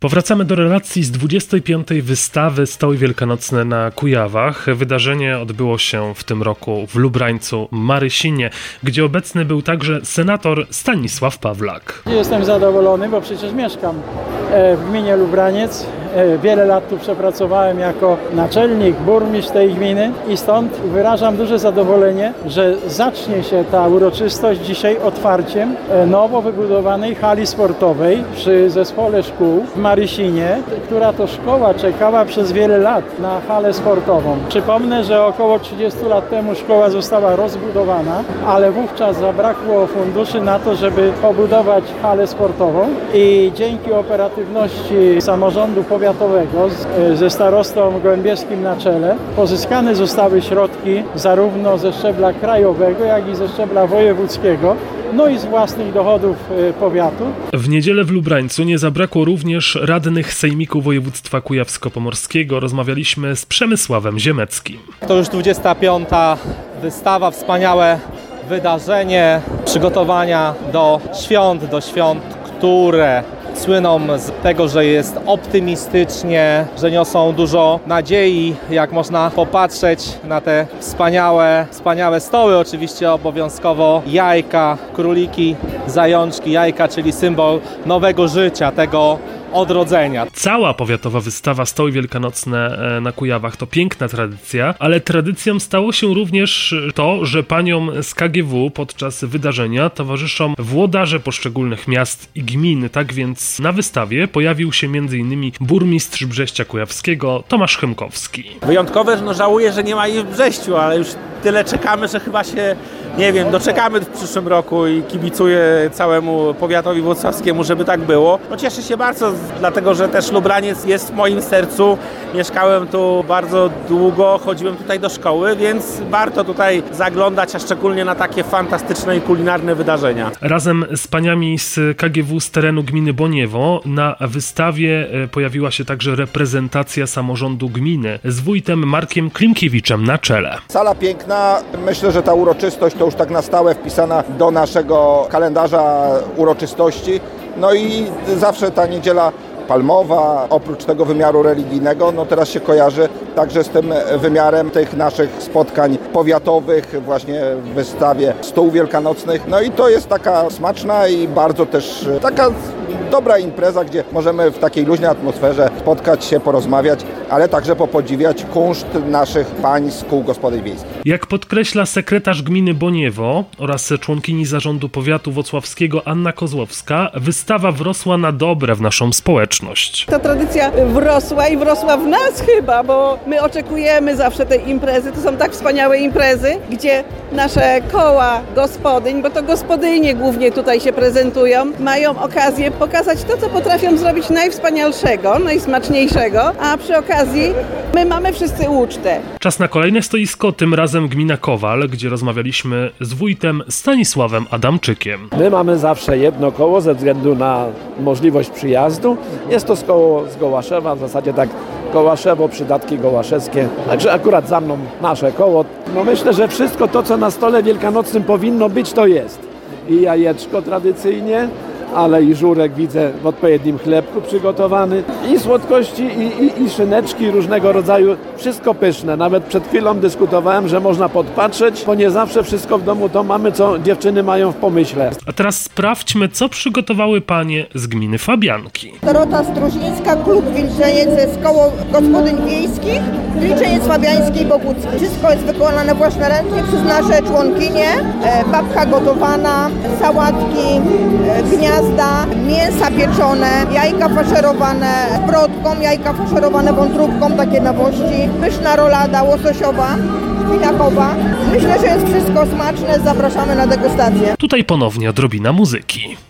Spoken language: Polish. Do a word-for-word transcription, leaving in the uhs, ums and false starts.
Powracamy do relacji z dwudziestej piątej wystawy Stoły Wielkanocne na Kujawach. Wydarzenie odbyło się w tym roku w Lubrańcu Marysinie, gdzie obecny był także senator Stanisław Pawlak. Jestem zadowolony, bo przecież mieszkam w gminie Lubraniec. Wiele lat tu przepracowałem jako naczelnik, burmistrz tej gminy i stąd wyrażam duże zadowolenie, że zacznie się ta uroczystość dzisiaj otwarciem nowo wybudowanej hali sportowej przy zespole szkół w Marysinie, która to szkoła czekała przez wiele lat na halę sportową. Przypomnę, że około trzydziestu lat temu szkoła została rozbudowana, ale wówczas zabrakło funduszy na to, żeby pobudować halę sportową i dzięki operatywności samorządu powiatowego ze starostą Gołębiewskim na czele pozyskane zostały środki zarówno ze szczebla krajowego, jak i ze szczebla wojewódzkiego, no i z własnych dochodów powiatu. W niedzielę w Lubrańcu nie zabrakło również radnych Sejmiku Województwa Kujawsko-Pomorskiego. Rozmawialiśmy z Przemysławem Ziemeckim. To już dwudziesta piąta wystawa, wspaniałe wydarzenie, przygotowania do świąt, do świąt, które słyną z tego, że jest optymistycznie, że niosą dużo nadziei, jak można popatrzeć na te wspaniałe, wspaniałe stoły, oczywiście obowiązkowo jajka, króliki, zajączki, jajka, czyli symbol nowego życia, tego odrodzenia. Cała powiatowa wystawa Stoły Wielkanocne na Kujawach to piękna tradycja, ale tradycją stało się również to, że paniom z K G W podczas wydarzenia towarzyszą włodarze poszczególnych miast i gmin. Tak więc na wystawie pojawił się między innymi burmistrz Brześcia Kujawskiego Tomasz Chemkowski. Wyjątkowe, no żałuję, że nie ma jej w Brześciu, ale już tyle czekamy, że chyba się, nie wiem, doczekamy w przyszłym roku i kibicuję całemu powiatowi włocławskiemu, żeby tak było. No cieszę się bardzo, dlatego że też Lubraniec jest w moim sercu. Mieszkałem tu bardzo długo, chodziłem tutaj do szkoły, więc warto tutaj zaglądać, a szczególnie na takie fantastyczne i kulinarne wydarzenia. Razem z paniami z K G W z terenu gminy Boniewo na wystawie pojawiła się także reprezentacja samorządu gminy z wójtem Markiem Klimkiewiczem na czele. Sala piękna. Myślę, że ta uroczystość to już tak na stałe wpisana do naszego kalendarza uroczystości. No i zawsze ta niedziela palmowa, oprócz tego wymiaru religijnego, no teraz się kojarzy także z tym wymiarem tych naszych spotkań powiatowych, właśnie w wystawie Stół Wielkanocnych. No i to jest taka smaczna i bardzo też taka dobra impreza, gdzie możemy w takiej luźnej atmosferze spotkać się, porozmawiać, ale także popodziwiać kunszt naszych pań z kół gospodyń wiejskich. Jak podkreśla sekretarz gminy Boniewo oraz członkini zarządu powiatu włocławskiego Anna Kozłowska, wystawa wrosła na dobre w naszą społeczność. Ta tradycja wrosła i wrosła w nas chyba, bo my oczekujemy zawsze tej imprezy. To są tak wspaniałe imprezy, gdzie nasze koła gospodyń, bo to gospodynie głównie tutaj się prezentują, mają okazję pokazać to, co potrafią zrobić najwspanialszego, najsmaczniejszego, a przy okazji my mamy wszyscy ucztę. Czas na kolejne stoisko, tym razem gmina Kowal, gdzie rozmawialiśmy z wójtem Stanisławem Adamczykiem. My mamy zawsze jedno koło ze względu na możliwość przyjazdu. Jest to z koło z Gołaszewa, w zasadzie tak Gołaszewo, przydatki gołaszewskie. Także akurat za mną nasze koło. No myślę, że wszystko to, co na stole wielkanocnym powinno być, to jest. I jajeczko tradycyjnie, ale i żurek widzę w odpowiednim chlebku przygotowany, i słodkości, i, i, i szyneczki różnego rodzaju, wszystko pyszne. Nawet przed chwilą dyskutowałem, że można podpatrzeć, bo nie zawsze wszystko w domu to mamy, co dziewczyny mają w pomyśle. A teraz sprawdźmy, co przygotowały panie z gminy Fabianki. Dorota Struzińska, klub Wilczeniec z koło gospodyń wiejskich, Wilczeniec Fabiański i Bogucki. Wszystko jest wykonane własnoręcznie przez nasze członkinie, babka gotowana, sałatki, gniazda, mięsa pieczone, jajka faszerowane z brodką, jajka faszerowane wątróbką, takie nowości, pyszna rolada łososiowa, szpinakowa. Myślę, że jest wszystko smaczne, zapraszamy na degustację. Tutaj ponownie odrobina muzyki.